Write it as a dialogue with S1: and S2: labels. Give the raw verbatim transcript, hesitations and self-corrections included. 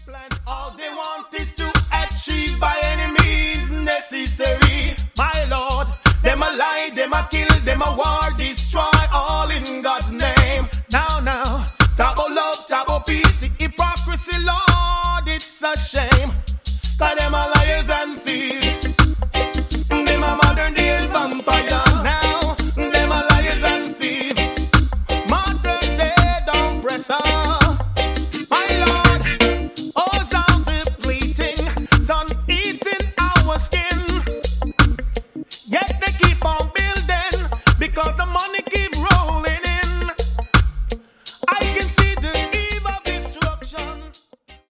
S1: All they want is to achieve by any means necessary. My Lord, them a lie, them a kill, them a war, destroy, all in God's name. Now, now, talk about love, talk about peace, the hypocrisy, Lord, it's a shame. Cause them a lie.